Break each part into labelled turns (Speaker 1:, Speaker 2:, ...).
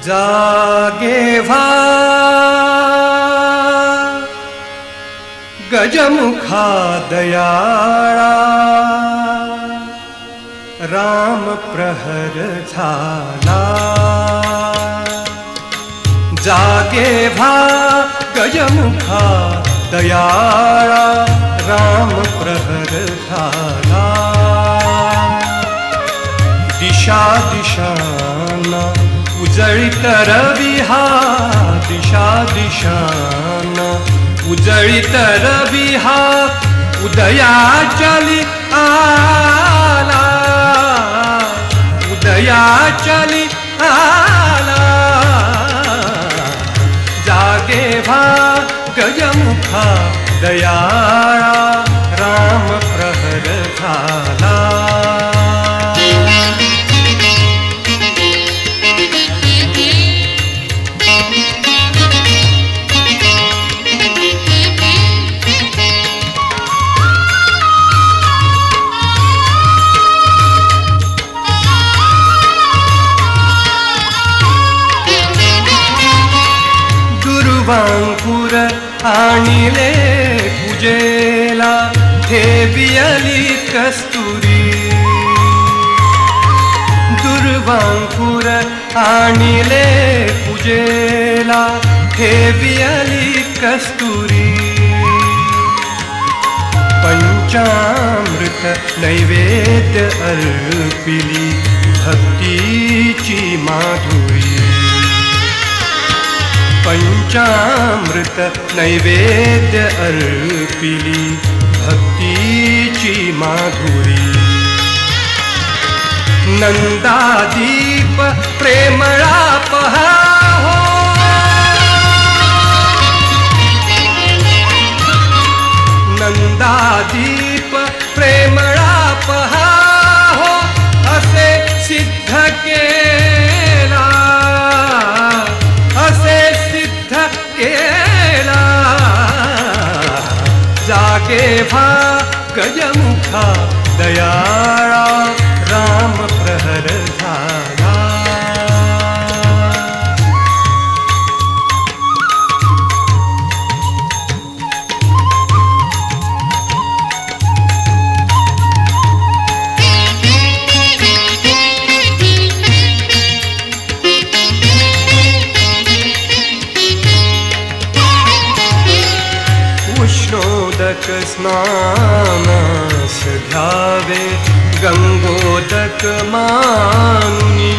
Speaker 1: जागे व्हा गजमुखा दयाळा, राम प्रहर झाला. जागे व्हा गजमुखा दयाळा, राम प्रहर झाला. दिशा दिशांना उजळीत रविहा, दिशा दिशांना उजळीत रविहा, उदयाचली आला, उदयाचली आला. जागे व्हा गजमुखा दयाळा, राम प्रहर झाला. दुर्वांकुर आणिले पूजेला, ठेवियली कस्तुरी. दुर्वांकुर आणिले पूजेला, ठेवियली कस्तुरी. पंचामृत नैवेद्य अर्पिली, भक्तीची माधुरी. पंचामृत नैवेद्य अर्पिली, भक्तीची माधुरी. नंदादीप प्रेमळा पहा हो, नंदादीप प्रेमळा पहा हो, असे सिद्ध केला, असे सिद्ध केला. जागे व्हा गजमुखा दयाळा, राम प्रहर झाला. उष्णोदक स्नानास घ्यावे, गंगोदक मानुनी.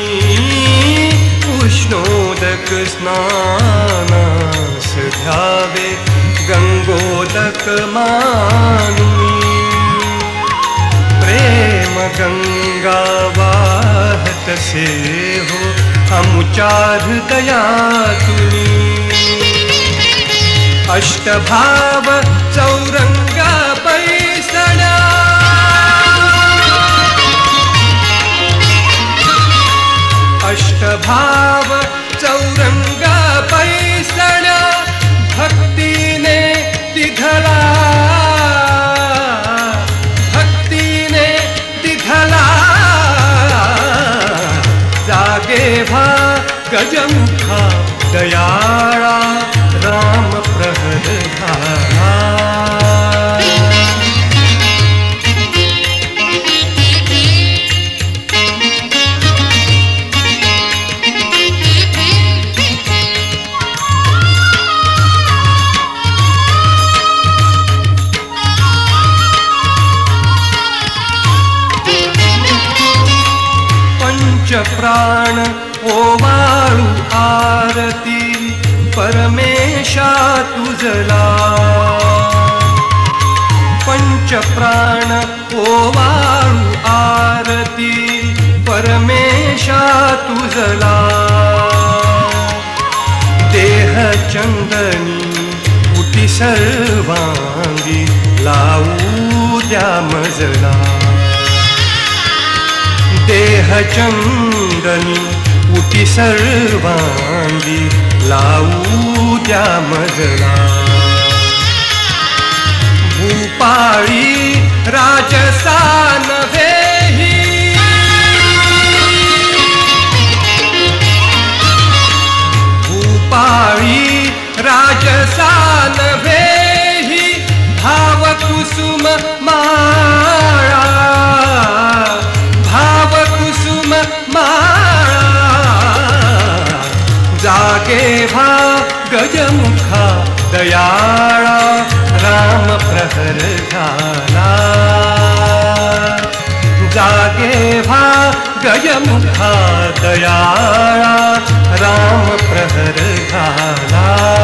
Speaker 1: उष्णोदक स्नानास घ्यावे, गंगोदक मानुनी. प्रेम गंगा वाहतसे हो, आमुच्या हृदयातुनी. अष्टभाव चौरंग पैसण्या, अष्टभाव चौरंग पैसण्या, भक्तीने तिघला, भक्तीने तिघला. जागे व्हा गजमुखा दयाळा, राम प्रहर झाला. पंचप्राण ओवाळू आरती, परमेशा तुझला. पंचप्राण ओवाळू आरती, परमेशा तुझला. देह चंदनी उटी सर्वांगी, लावू द्या मजला. देह चंदनी उटी सर्वांगी, लावू द्या मजला. भूपाळी राजसा नव्हेही, नव्हे भाव कुसुम माळा, भाव कुसुम माळा, जागे व्हा गजमुखा दयाळा, राम प्रहर झाला, जागे व्हा गजमुखा दयाळा, राम प्रहर झाला.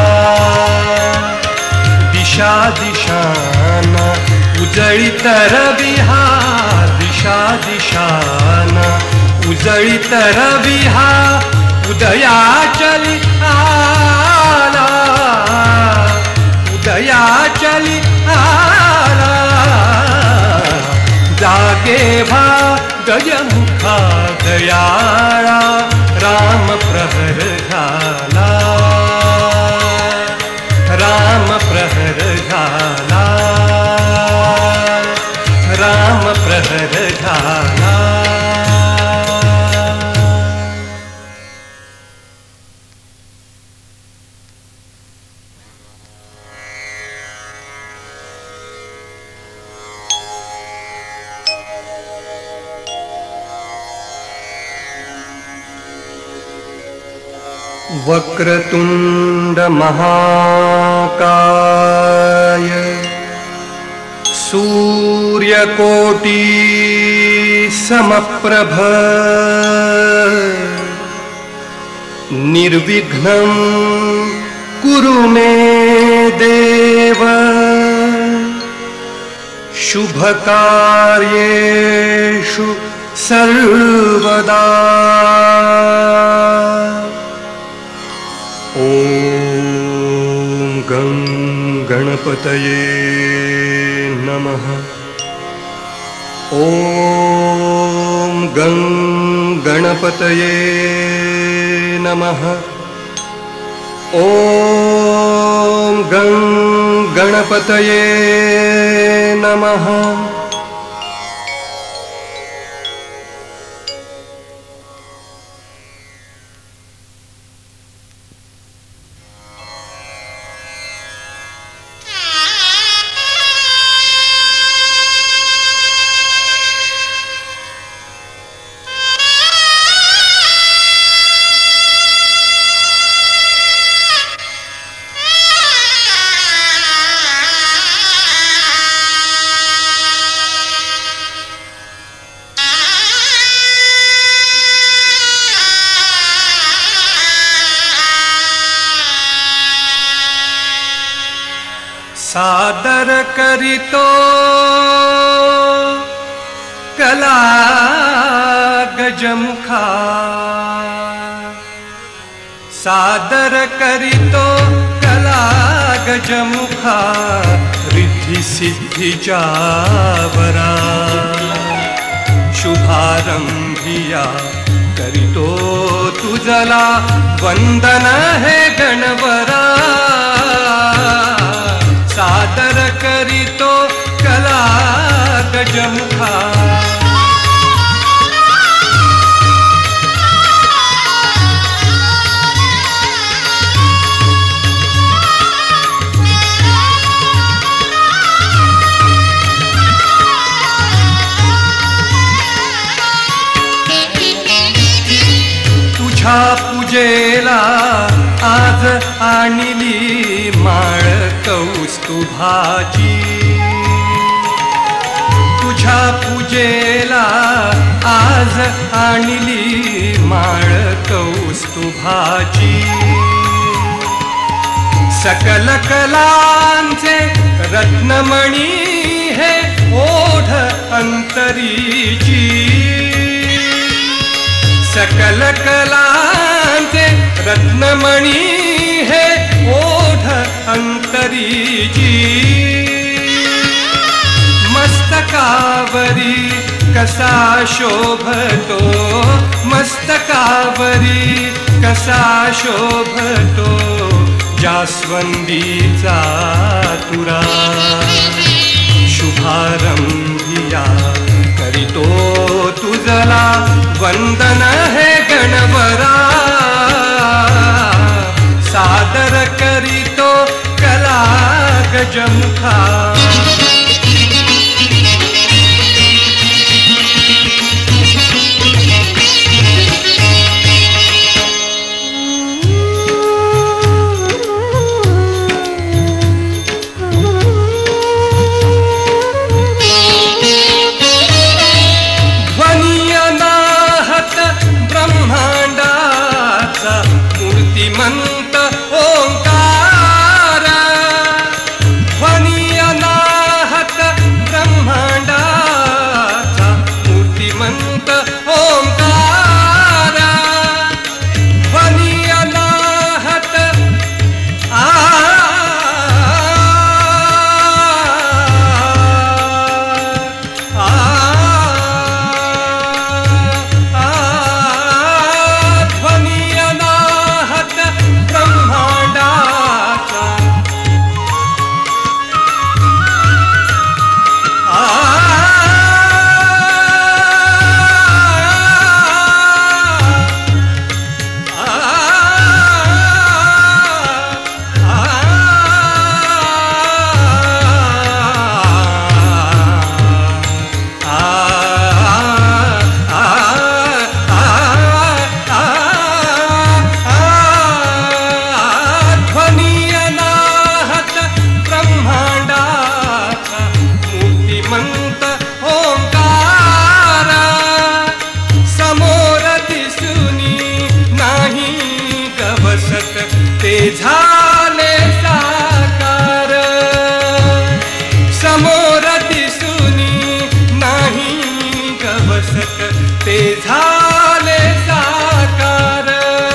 Speaker 1: दिशा दिशाना उजळीत रविहा, दिशा दिशाना उजळीत रविहा, उदयाचली आला, उदयाचली आला, जागे व्हा गजमुखा दयाळा, राम प्रहर झाला, राम प्रहर झाला, राम प्रहर झाला. वक्रतुंड महाकाय, सूर्यकोटि समप्रभ, निर्विघ्नं कुरु मे देव, शुभकार्येषु सर्वदा. ॐ गं गणपतये नमः. ॐ गं गणपतये नमः. ॐ गं गणपतये नमः. सादर करितो कला गजमुखा, सादर करितो कला गजमुखा, रिद्धी सिद्धीच्या वरा, शुभारंभिया करितो तुझला, वंदन हे गणवरा. सादर करितो कला गजमुखा, तुझ्या पूजेला आज आणली माळ कौस्तुभाची, तुझ्या पूजेला आज आणली माळ कौस्तुभाची. सकल कलांचे रत्नमणी हे ओढ अंतरीची, सकल कलांचे रत्नमणी हे ओढ अंतरीची. मस्तकावरी कसा शोभतो, मस्तकावरी कसा शोभतो, जास्वंदीचा तुरा. शुभारंभिया करितो तुझला, वंदन हे गणवरा. सादर करितो कला गजमुखा मूर्तिमंत ओंकार ध्वनी अनाहत ब्रह्मांडाचा मूर्तिमंत ओंकार ध्वनी अनाहत ते झाले साकार समोर दिसुनी नाही गवसत ते झाले साकार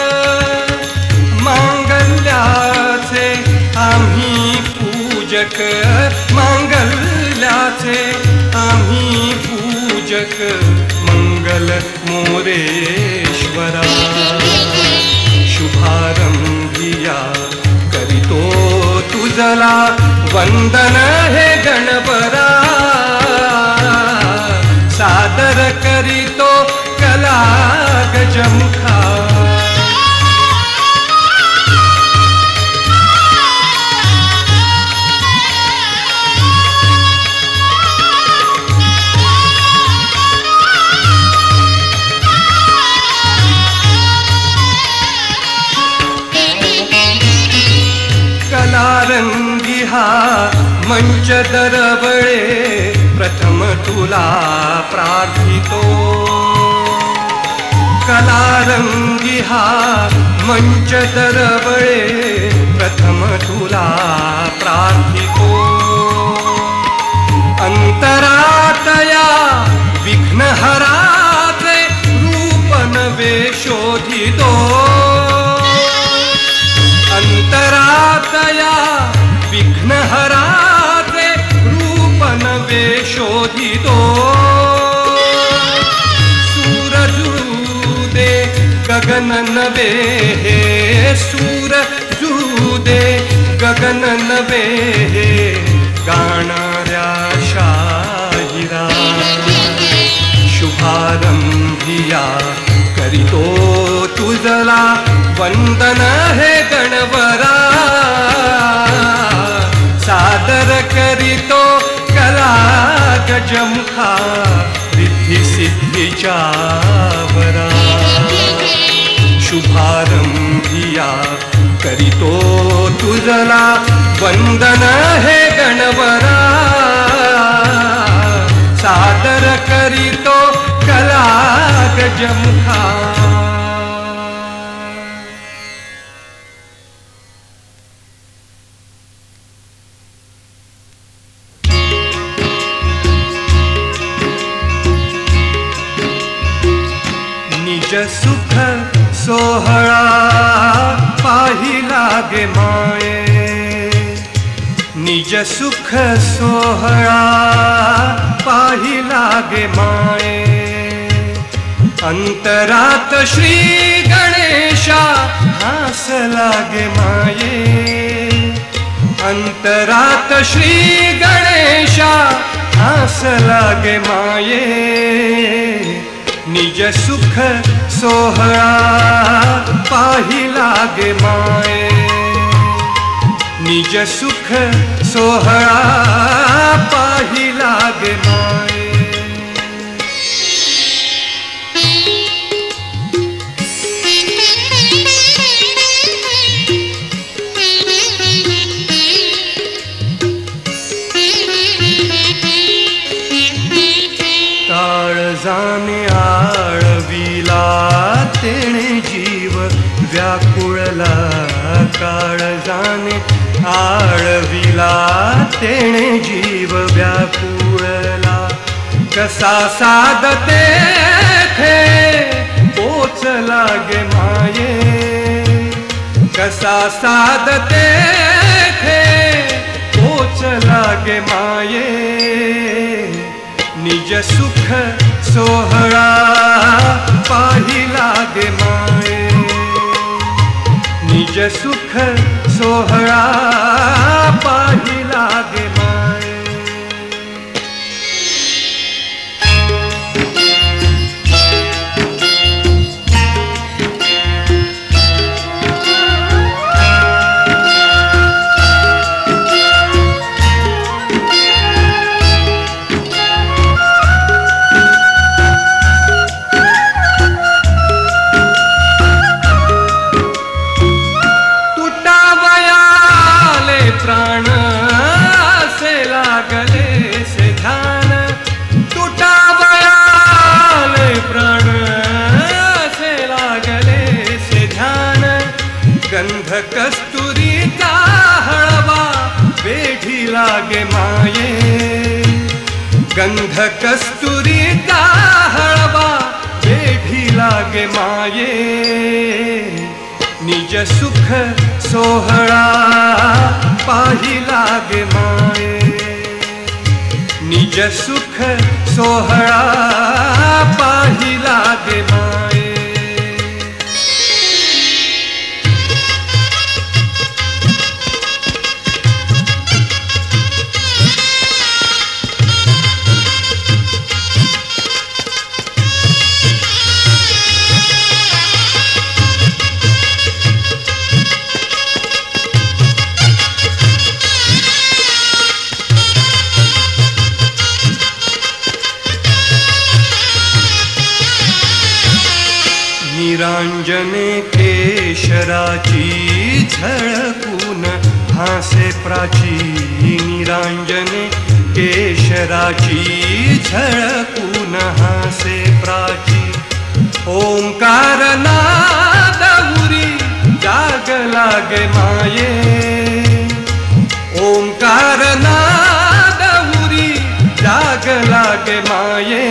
Speaker 1: मांगल्याचे आम्ही पूजक मांगल्याचे आम्ही पूजक मंगल मोरेश्वरा शुभारंभिया करितो तुझला वंदन हे गणपरा सादर करितो कला गजमुखा कलारंगी हा मंच दरवळे प्रथम तुला प्रार्थितो कलारंगी हा मंच दरवळे प्रथम तुला प्रार्थितो अंतरातया विघ्नहराचे रूप नवे शोधितो अंतरातया विघ्नहराचे रूप नवे शोधितो सूरजूदे गगन नवे हे सूरजूदे गगन नवे हे गाणाऱ्या शाहिरा शुभारंभिया करितो तुझला वंदन हे गणवरा सादर करितो कला गजमुखा रिद्धी सिद्धीच्या वरा शुभारंभिया करितो तुझला वंदन हे गणवरा सादर करितो कला गजमुखा निज सुख सोहळा पाहिला गे माये निज सुख सोहळा पाहिला गे माये अंतरात श्री गणेशा हास लागे माये अंतरात श्री गणेशा हास लागे माये निज सुख सोहळा पाहिला गे माये निज सुख सोहळा पाहिला गे माये. काळजाने आळविला तेणे जीव व्याकुळला. काळजाने आळविला तेणे जीव व्याकुळला. कसा साधते थे पोचला गे माये. कसा साधते थे पोचला गे माये. निज सुख सोहळा पाहिला गे माये. निज सुख सोहळा पाहिला गे माये. प्राण असे लागले से ध्यान. तुटावयाले प्राण असे लागले से ध्यान. गंध कस्तुरीचा हळवा वेढी लागे माये. गंध कस्तुरीचा हळवा वेढी लागे माये. निज सुख सोहळा पाहिला गे माये. निज सुख सोहळा पाहिला गे माये. निरांजने केशराची झळकून हासे प्राची. निरांजने केशराची झळकून हासे प्राची. ओंकार नाद उरी जाग लागे माये. ओंकार नाद उरी जाग लागे माये.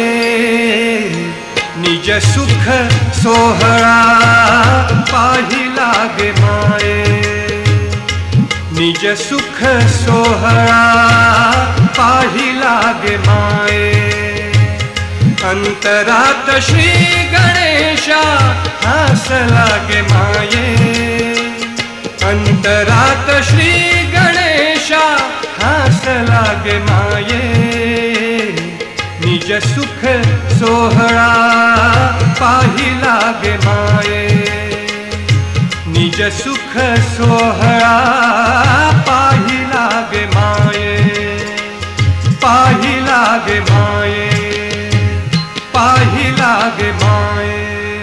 Speaker 1: निज सुख सोहळा पाहिला गे माये. निज सुख सोहळा पाहिला गे माये. अंतरात श्री गणेशा हसला गे माये. अंतरात श्री गणेशा हसला गे माये. निज सुख सोहळा पाहिला गे माये. निज सुख सोहळा पाहिला गे माये. पाहिला गे माये. पाहिला गे माये.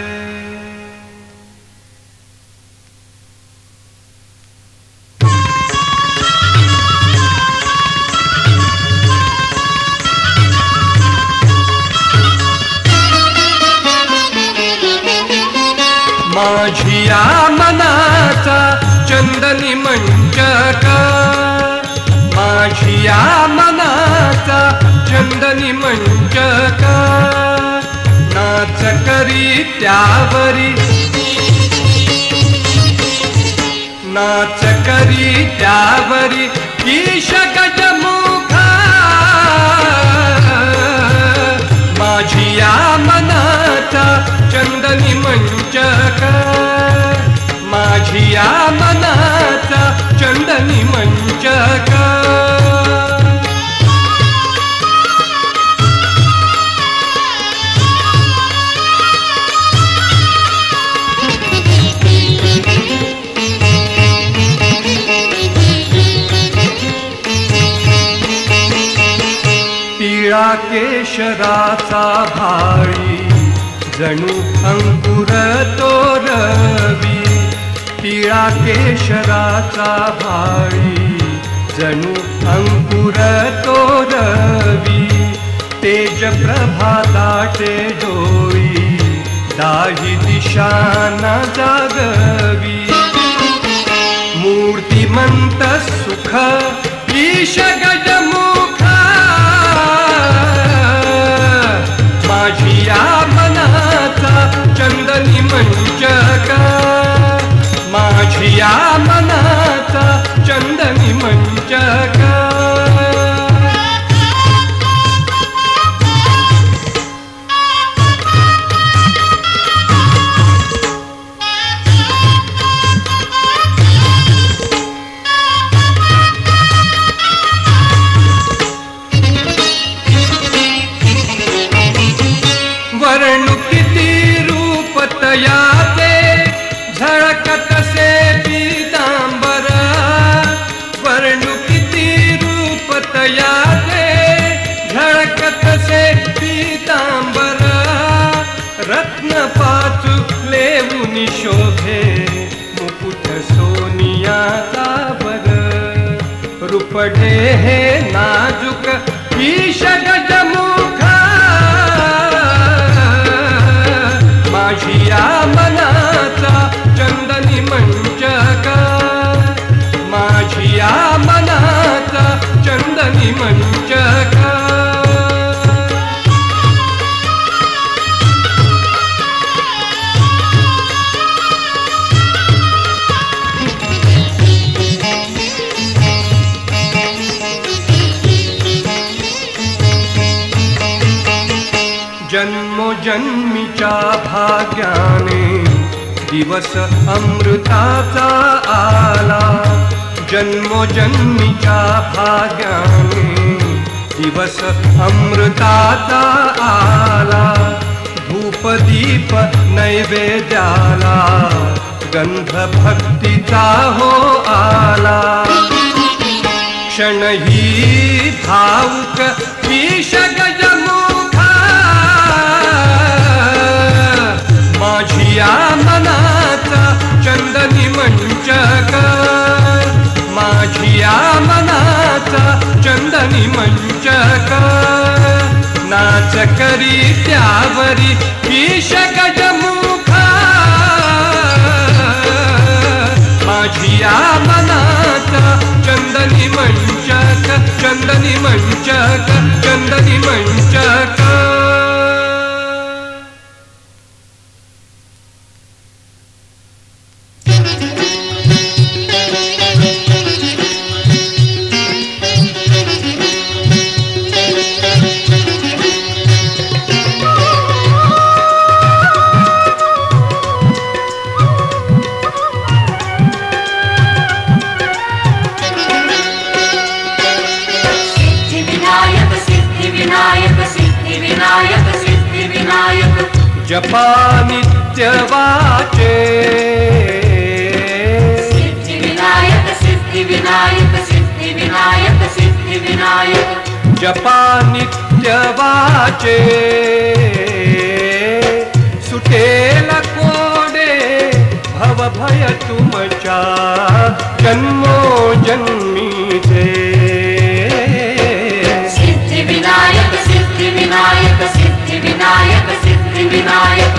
Speaker 1: माझिया मनाचा चंदनी मंचक. माझिया मनाचा चंदनी मंचक. नाच करी त्यावरी. नाच करी त्यावरी ईश गजमुखा. माझिया मनाचा चंदनी मंचक. माझिया मनाचा चंदनी मंचक. टिळा केशराचा भाळी जणू अंकुर तो रवी. टिळा केशराचा भाळी जणू अंकुर तो रवी. तेज प्रभाताचे डोळी दाही दिशांना जागवी. मूर्तिमंत सुख ईश गजमुख माझी या मनाचा चंदनी मंचक. माझी या मनाचा चंदनी मंचक. वर्णुकिती रूप तयाचे झळकत से पीतांबर. वर्णुकिती रूप तयाचे झळकत से पीतांबर. रत्न पाचू लेवून शोभे मुकुट सोनियाचा बर. रूपडे हे नाजुक ईश गजमुख माझी या मनाचा चंदनी मंचक. माझी या मनाचा चंदनी मंचक. जन्मोजन्मीच्या भाग्याने दिवस अमृताचा आला. जन्मोजन्मीच्या भाग्याने दिवस अमृताचा आला. धूपदीप नैवेद्याला गंध भक्तीचा हो आला. क्षणही भावुक ईश गजमुख माझी या मनाचा चंदनी मंचक. माझी या मनाचा चंदनी मंचक. नाच करी त्यावरी ईश गजमुख माझी या मनाचा चंदनी मंचक. चंदनी मंचक. चंदनी मंचक. जपा नित्य वाचे
Speaker 2: सिद्धिविनायक सिद्धिविनायक सिद्धिविनायक सिद्धिविनायक.
Speaker 1: जपा नित्य वाचे सुटेल कोडे भव भय तुमच्या जन्मोजन्मीचे.
Speaker 2: सिद्धिविनायक सिद्धिविनायक सिद्धिविनायक सिद्धिविनायक.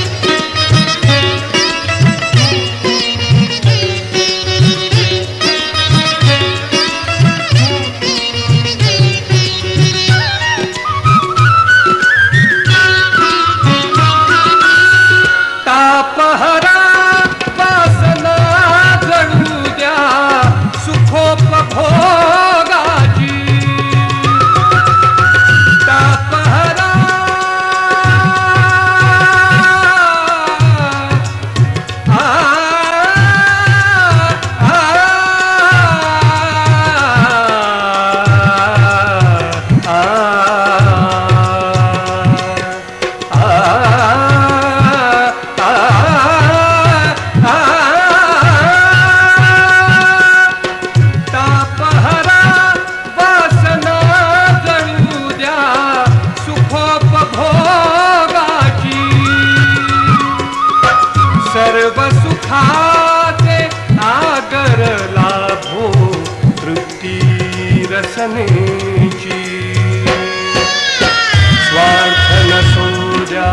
Speaker 1: तापहरा वासना जळू द्या सुखोपभोग रसनेची स्वार्थ नसोद्या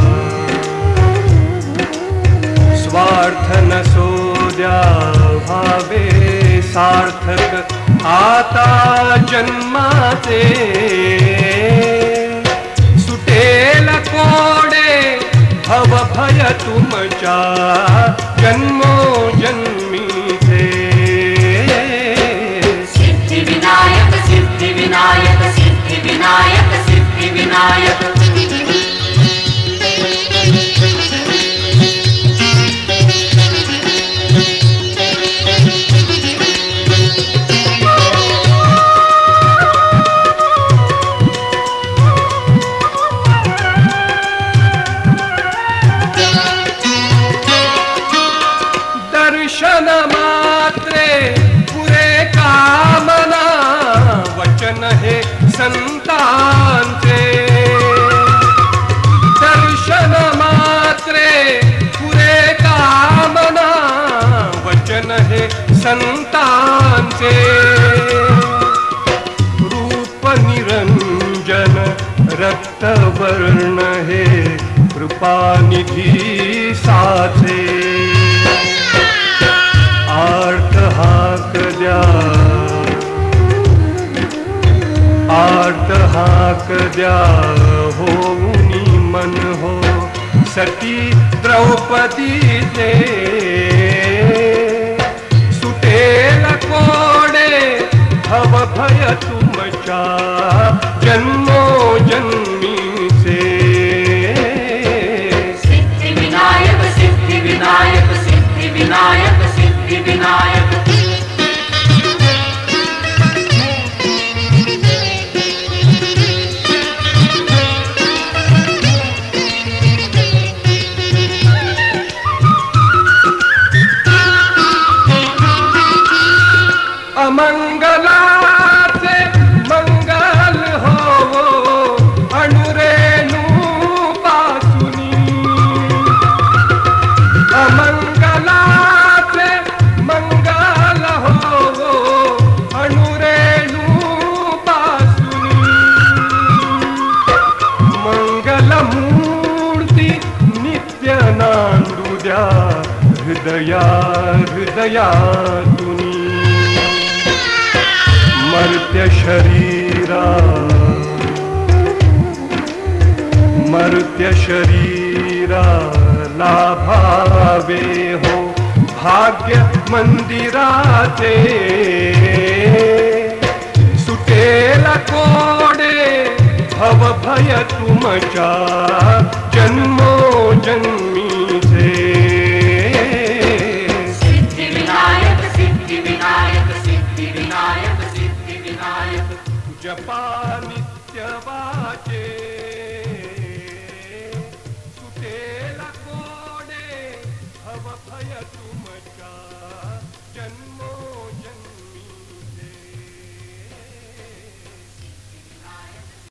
Speaker 1: स्वार्थ नसोद्या भावे सार्थक आता जन्माचे सुटेल कोडे भव भय तुमच्या जन्मोजन्मीचे
Speaker 2: सिद्धिविनायक सिद्धिविनायक सिद्धिविनायक सिद्धिविनायक
Speaker 1: दर्शन मात्रे पुरे कामना वचन हे संतांचे दर्शन मात्रे पुरे कामना वचन हे संतांचे रूप निरंजन रक्तवर्ण हे कृपानिधी साचे आर्त हाक द्या आर्त हाक द्या होऊनी मन हो सती द्रौपदीचे सुटेल कोडे भव भय तुमच्या जन्मोजन्मीचे
Speaker 2: सिद्धिविनायक सिद्धिविनायक सिद्धिविनायक सिद्धिविनायक
Speaker 1: अमंगलाचे मंगल होवो अणुरेणू पासुनी अमंगलाचे मंगल होवो अणुरेणू पासुनी मंगल मूर्ती नित्य नांदू द्या हृदया हृदयातुनी मर्त्य शरीरा लाभावे हो भाग्य मंदिराचे सुटेल कोडे भव भय तुमच्या जन्मोजन्मीचे
Speaker 2: सिद्धिविनायक सिद्धिविनायक सिद्धिविनायक सिद्धिविनायक
Speaker 1: जपा नित्य वाचे सुटेल कोडे भव भय तुमच्या जन्मोजन्मी